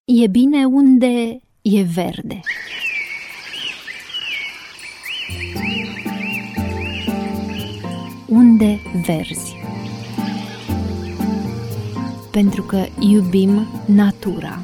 E bine unde e verde. Unde verzi. Pentru că iubim natura.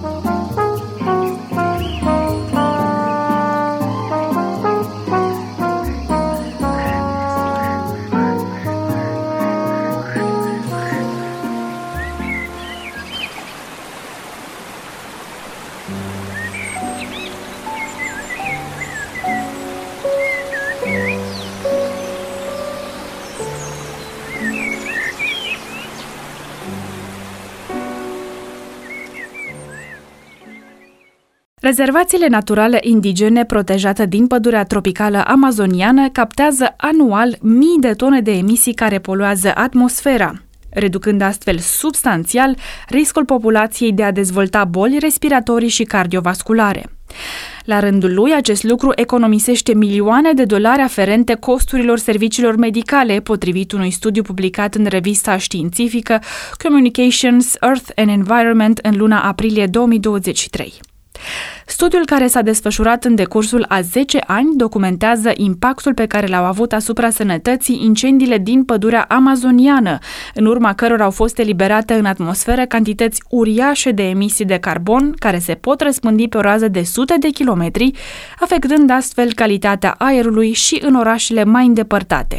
Rezervațiile naturale indigene protejate din pădurea tropicală amazoniană captează anual mii de tone de emisii care poluează atmosfera, reducând astfel substanțial riscul populației de a dezvolta boli respiratorii și cardiovasculare. La rândul lui, acest lucru economisește milioane de dolari aferente costurilor serviciilor medicale, potrivit unui studiu publicat în revista științifică Communications, Earth and Environment în luna aprilie 2023. Studiul, care s-a desfășurat în decursul a 10 ani, documentează impactul pe care l-au avut asupra sănătății incendiile din pădurea amazoniană, în urma cărora au fost eliberate în atmosferă cantități uriașe de emisii de carbon, care se pot răspândi pe o rază de sute de kilometri, afectând astfel calitatea aerului și în orașele mai îndepărtate.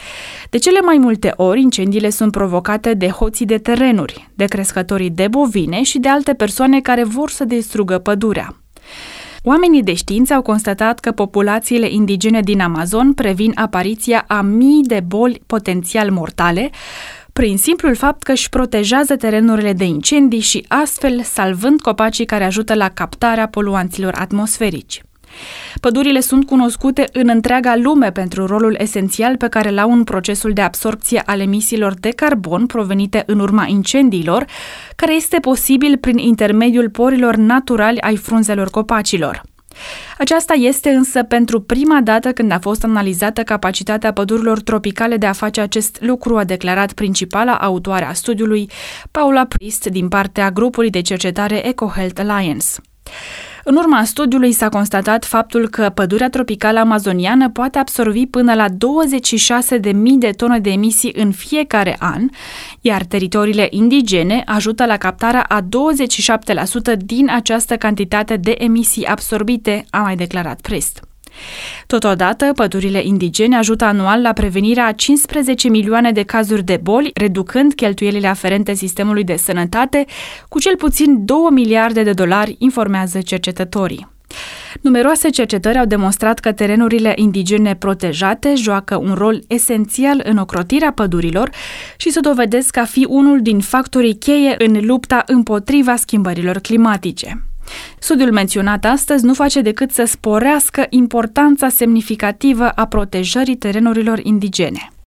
De cele mai multe ori, incendiile sunt provocate de hoții de terenuri, de crescătorii de bovine și de alte persoane care vor să distrugă pădurea. Oamenii de știință au constatat că populațiile indigene din Amazon previn apariția a mii de boli potențial mortale, prin simplul fapt că își protejează terenurile de incendii și astfel salvând copacii care ajută la captarea poluanților atmosferici. Pădurile sunt cunoscute în întreaga lume pentru rolul esențial pe care l-au în procesul de absorbție al emisiilor de carbon provenite în urma incendiilor, care este posibil prin intermediul porilor naturali ai frunzelor copacilor. Aceasta este însă pentru prima dată când a fost analizată capacitatea pădurilor tropicale de a face acest lucru, a declarat principala autoare a studiului, Paula Priest, din partea grupului de cercetare EcoHealth Alliance. În urma studiului s-a constatat faptul că pădurea tropicală amazoniană poate absorbi până la 26.000 de tone de emisii în fiecare an, iar teritoriile indigene ajută la captarea a 27% din această cantitate de emisii absorbite, a mai declarat Priest. Totodată, pădurile indigene ajută anual la prevenirea a 15 milioane de cazuri de boli, reducând cheltuielile aferente sistemului de sănătate cu cel puțin 2 miliarde de dolari, informează cercetătorii. Numeroase cercetări au demonstrat că terenurile indigene protejate joacă un rol esențial în ocrotirea pădurilor și se dovedesc a fi unul din factorii cheie în lupta împotriva schimbărilor climatice. Studiul menționat astăzi nu face decât să sporească importanța semnificativă a protejării terenurilor indigene.